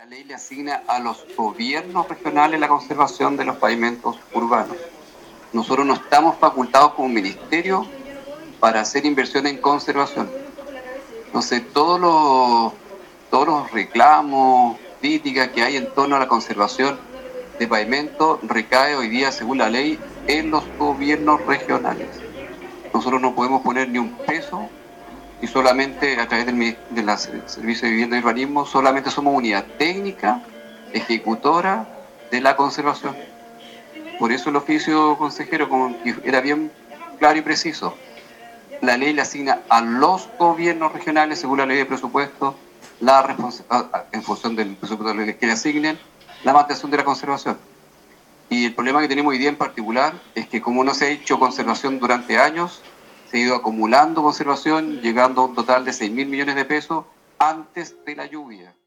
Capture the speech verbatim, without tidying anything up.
La ley le asigna a los gobiernos regionales la conservación de los pavimentos urbanos. Nosotros no estamos facultados como ministerio para hacer inversión en conservación. Entonces, todos los, todos los reclamos, críticas que hay en torno a la conservación de pavimento recae hoy día, según la ley, en los gobiernos regionales. Nosotros no podemos poner ni un peso y solamente a través del, de la Servicio de Vivienda y Urbanismo solamente somos unidad técnica, ejecutora de la conservación. Por eso el oficio, consejero, como era bien claro y preciso. La ley le asigna a los gobiernos regionales, según la ley de presupuesto, la en función del presupuesto que le asignen, la mantención de la conservación. Y el problema que tenemos hoy día en particular es que como no se ha hecho conservación durante años, se ha ido acumulando conservación, llegando a un total de seis mil millones de pesos antes de la lluvia.